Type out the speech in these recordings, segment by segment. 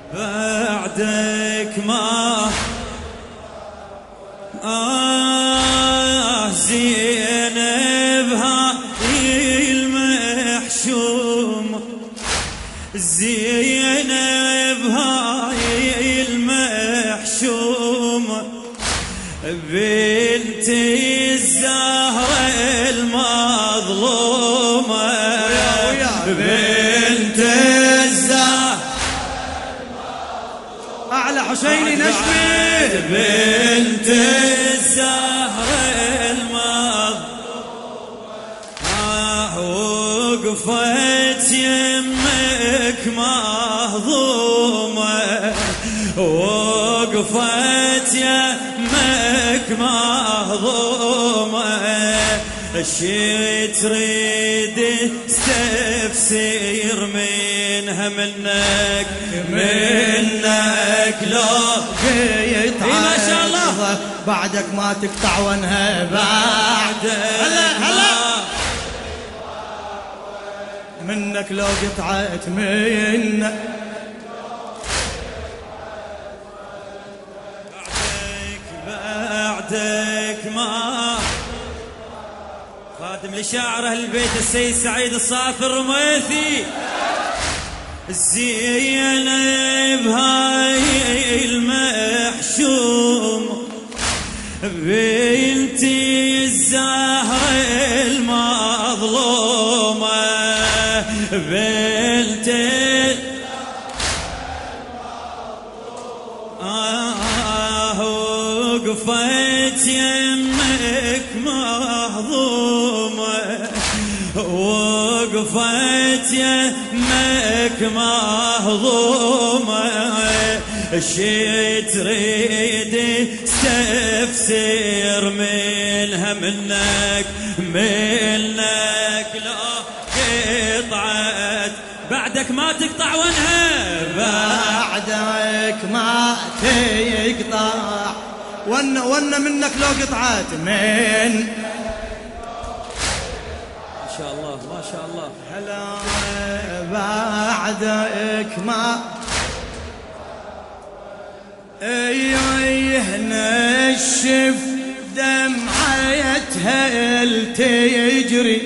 بعدك ما زينب هاي المحشوم، زينب هاي المحشوم، بنت الزهرة المظلومة، بنت الزهرة أعلى حسيني نجمي، بنت الزهرة المظلومة، وقفت يمك مهضومة، وقفت يمك مهضومة، شي تريد استفسير منها منك لو قيت ما شاء الله بعدك ما تقطع ونها بعد هلا منك لو قطعت منك بعدك ما خادم لشاعر أهل البيت السيد سعيد الصافي الرميثي، زينب هاي المحشوم، بنت الزهرة المظلومة، بنت وقفت يمك مهضومة، وقفت يمك مهضومة، شي تريد استفسر منها منك لو قطعت بعدك ما تقطع ونها، بعدك ما تقطع ون منك لو قطعت من ما شاء الله ما شاء الله. هلا بعدك ما نشف دمعتها تجري،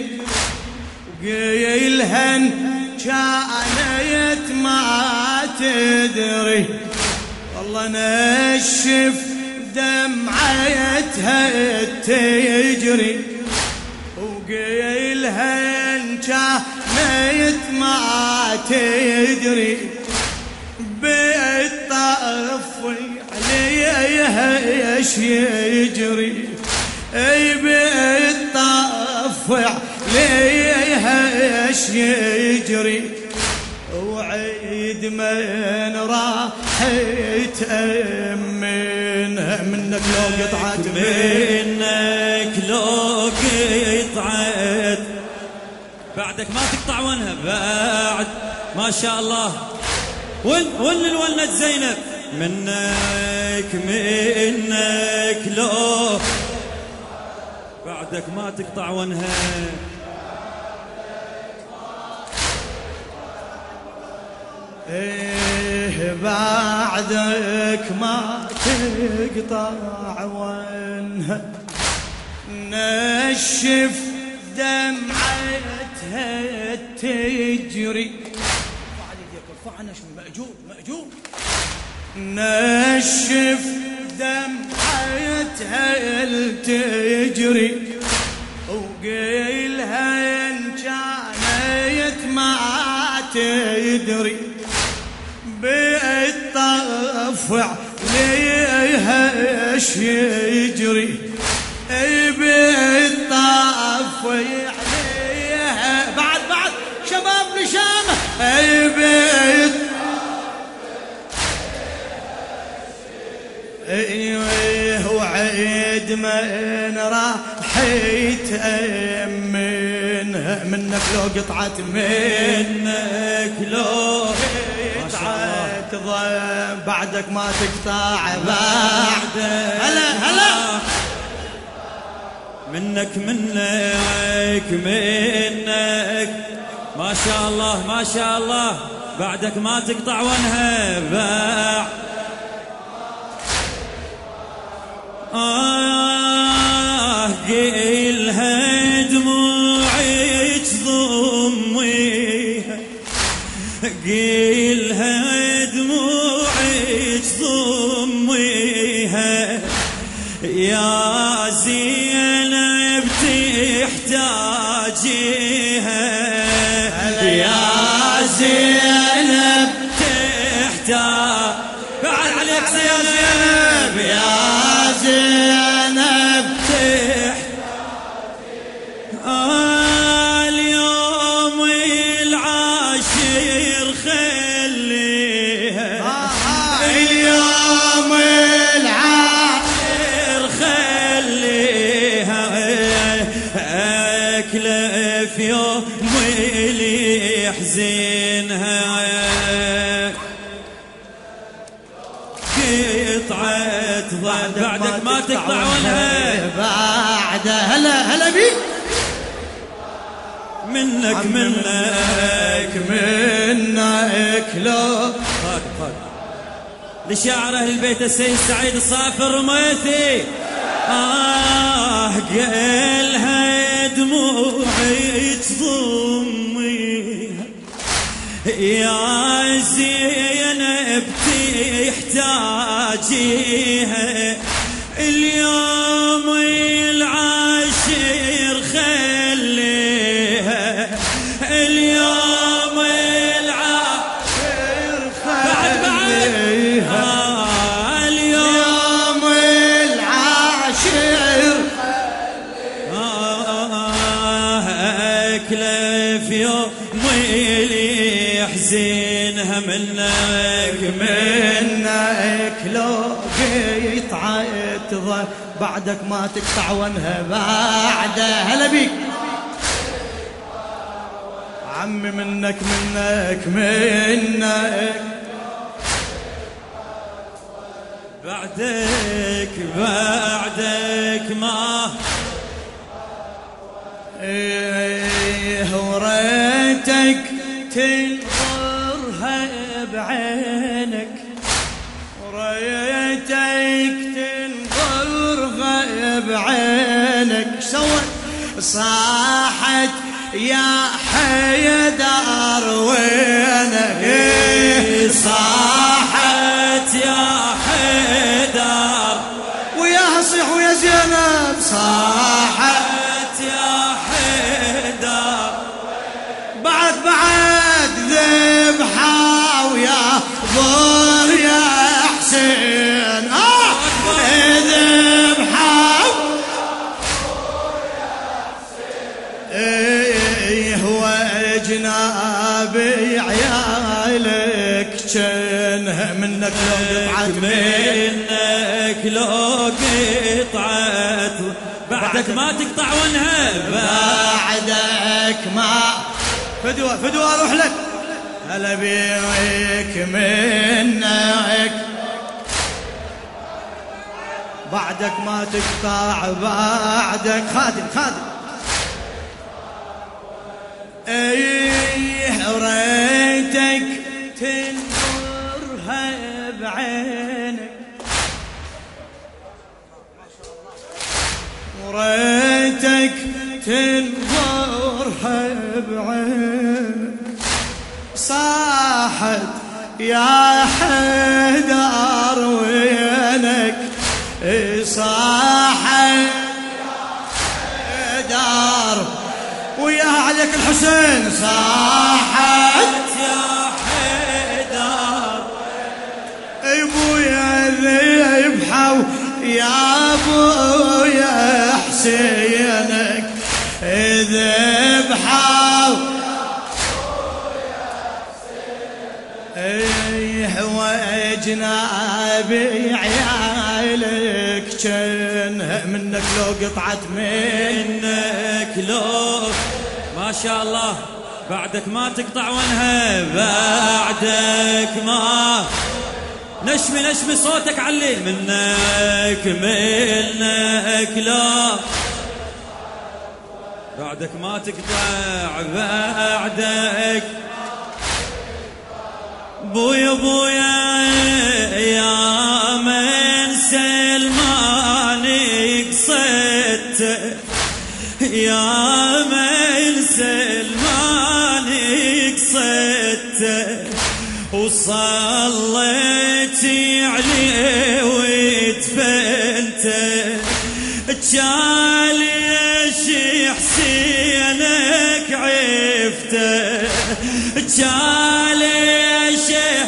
وقيلها كانت ما تدري، والله نشف دمعتها تجري، وقيلها كانت ما تدري، بالطفي عليها ايش يجري، اي بالطفي عليها ايش يجري، وعيد من راحت منك لو قطعت منك لو قطعت بعدك ما تقطع ونها بعد ما شاء الله. ون الولد زينب منك لو بعدك ما تقطع ونها، ايه بعدك ما تقطع ونها، نشف دمعتها تجري، ارفعنا شو مأجور نشف دمعتها تجري، وقيلها ان كانت ما تدري، بالطفع ليها ايش يجري، اي بالطفع عليها بعد شباب نشامه، اي ايوه وعيد من راحت منك لو قطعت منك لو قطعت بعدك ما تقطع بعد هلا منك ما شاء الله ما شاء الله، بعدك ما تقطع ونها قيلها دموعك ضميها، قيلها دموعك ضميها، يا زينب تحتاجيها، يا زينب تحتاج. بعد عليك زينب، يا زينب اليوم العاشر خليها، اليوم العاشر خليها، أكله في يوم اللي يحزنها، قطعت بعدك ما تقطع ونها بعد. هلا بيك منك لو خد لشاعر أهل البيت السيد سعيد الصافي الرميثي. قالها دموعك ضميها، يا زينب تحتاجيها، اليوم العاشر خليها، اليوم العاشر خليها، اليوم العاشر أكله في يوم اللي يحزنها، منك لو قطعت ظل بعدك ما تقطع ونها بعد. هلا بيك عمي منك بعدك ما وريتك تنظرها بعينك، وريتك تنظرها بعينك، سوت صاحت يا حيدر وينك، صاحت يا حيدر وياها صيح ويا زينب، صاحت يا حيدر بعد ذبحة ويا ضر يا حسين، ذبحة هو جنابي عيالك جنها، منك لو قطعت بعدك ما تقطع ونها بعدك ما فدوى اروح لك. هلا بيك منك بعدك ما تقطع بعدك خادم ريتك تنظرها بعينك، وريتك تنظرها بعينك، صاحت يا حيدر وينك، صاحت يا حيدر وياها عليك الحسين، صاحت يا حيدر ابويا ذبحه يا ابويا حسينك، ذبحه هو جنابي عيالك جنها، منك لو قطعت منك لو ما شاء الله، بعدك ما تقطع ونها بعدك ما نشمي صوتك علي، منك لا بعدك ما تقطع بعدك بويا بويا يا من سلمان قصدت يا من سلمان قصدت وصليت عليه ودفنت جاليش حسينك عفته جاليش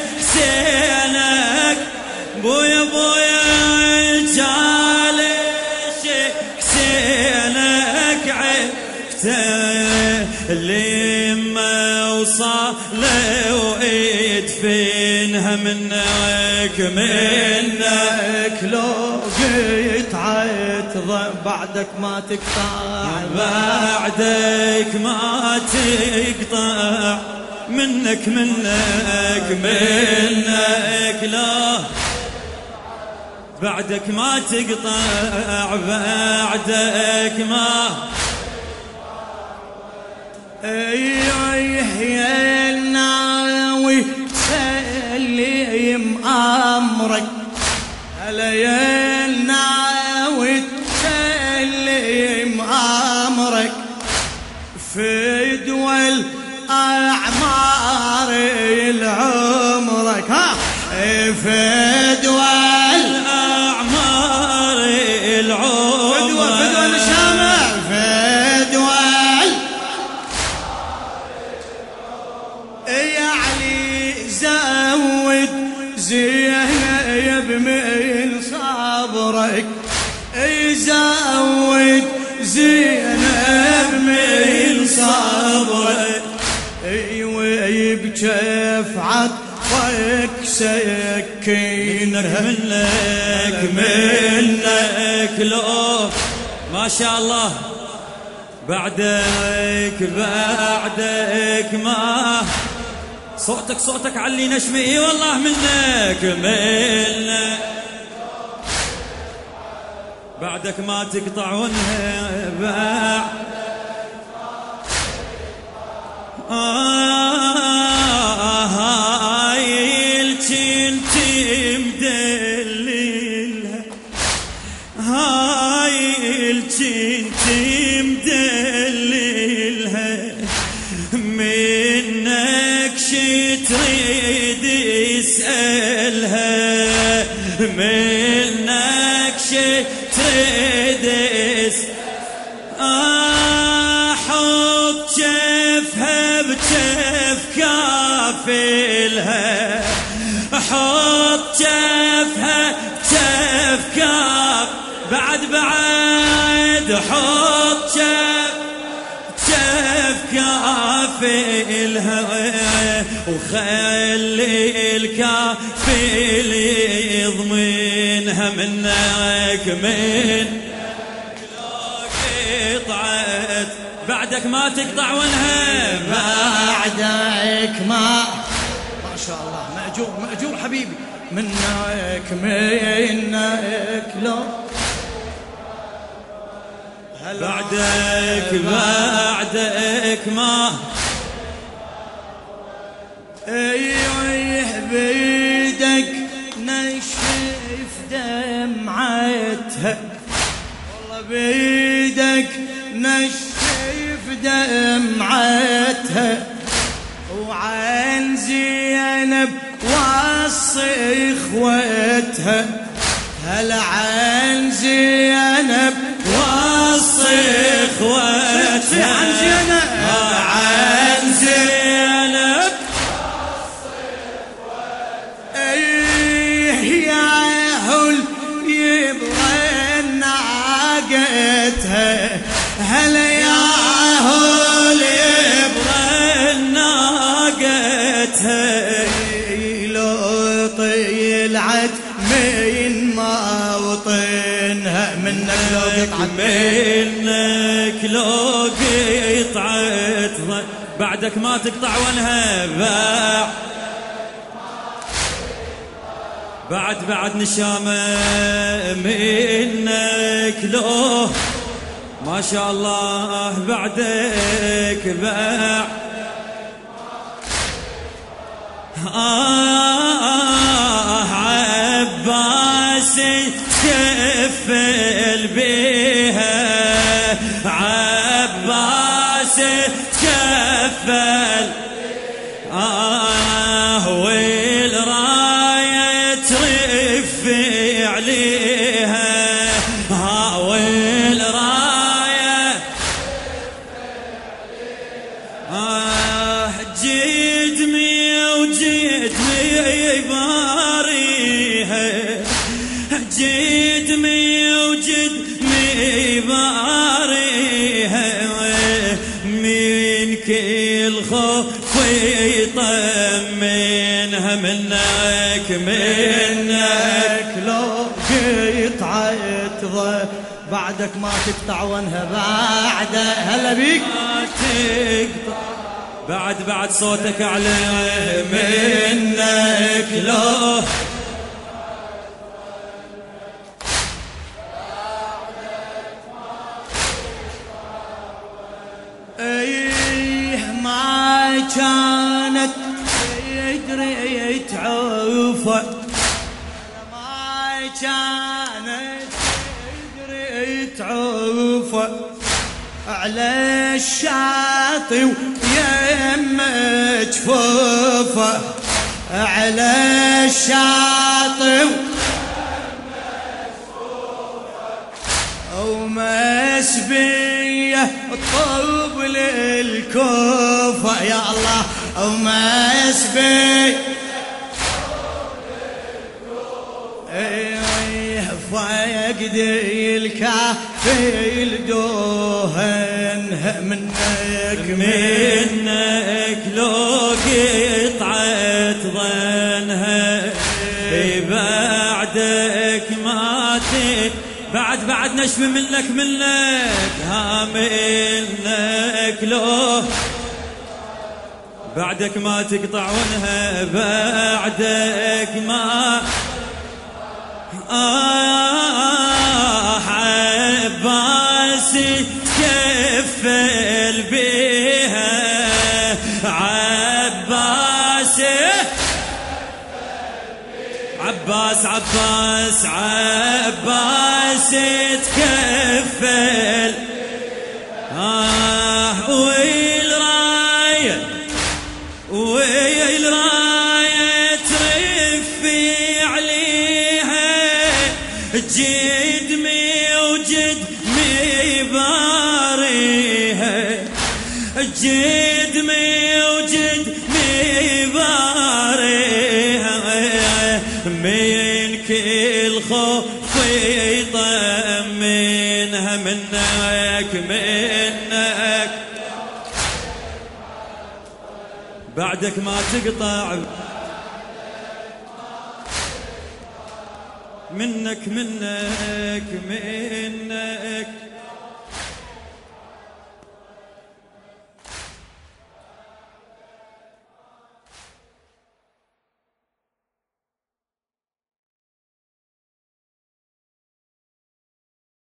حسينك بويا بويا جاليش حسينك عفته اللي ما وصل ويدفنها منك لو قيت عتض بعدك ما تقطع بعدك ما تقطع منك لا بعدك ما تقطع بعدك ما يا الناوي سلم امرك هلا يا الناوي سلم امرك في دول اعمار العمرك ها في دول اعمار العمر في دول الشامع في دول يا علي زود زينب من صبرك زود زينب من صبرك ويبجف عطفك سكينها منك لو ما شاء الله بعدك ما صوتك علي نشمي اي والله منك بعدك ما تقطع ونها هاي الجنتي مدللها هاي الجنتي مدللها منك شي تريد اسألها منك شي تريد احط جفها بجف كافلها احط جفها بجف كاف بعد حط جف كافلها وخلي الكافل يضمنها منك قطعت بعدك ما تقطع ونها بعدك ما شاء الله مأجور حبيبي منك لو بعدك ما بيدك نشف دمعتها والله بيدك نشف دمعتها وعن زينب وصي اخوتها هل عن زينب وصي اخوتها عن زينب هلا يا هول يبغى ناقتها لو طلعت من موطنها منك لو قطعت بعدك ما تقطع ونها بعد نشامة منك لو ما شاء الله بعدك عباس تكفل بيها عباس تكفل والراية ترفع عليها والراية جدمي وجدمي باريها جدمي وجدمي باريها من كل خوف يطمنها منك لو قطعة تظل بعدك ما تقطع وانها بعد. هلا بيك بعد صوتك أعلى منك لو ما كانت يدري تعوفه ما كانت يدري تعوفه على الشاطئ ويم جفوفه على الشاطئ ومسبيه الطوب للكوفة يا الله ومسبيه فيقدي الكافي الدوهن منك لو قطعت ظنها بعدك ما بعد نشف منك ها منك لو بعدك ما تقطع ونها بعدك ما عباس تكفل بيها عباس تكفل والراية ترفي عليها جدمي وجدمي باريها جدمي وجدمي باريها من كل خوف يطمنها منك بعدك ما تقطع منك